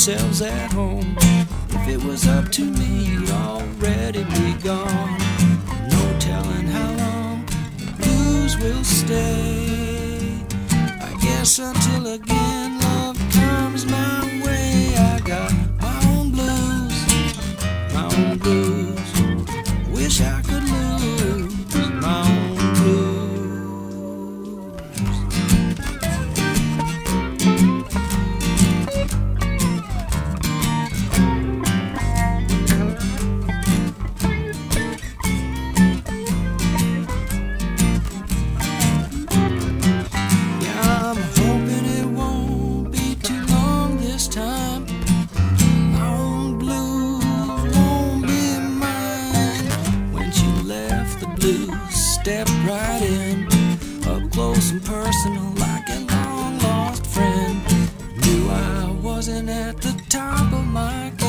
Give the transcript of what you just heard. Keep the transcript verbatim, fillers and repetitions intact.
yourselves at home. If it was up to me, you'd already be gone. No telling how long the blues will stay. I guess until again love comes my way. I got my own blues, my own blues. Wish I could lose my own blues. Step right in, up close and personal, like a long lost friend. Knew I wasn't at the top of my game.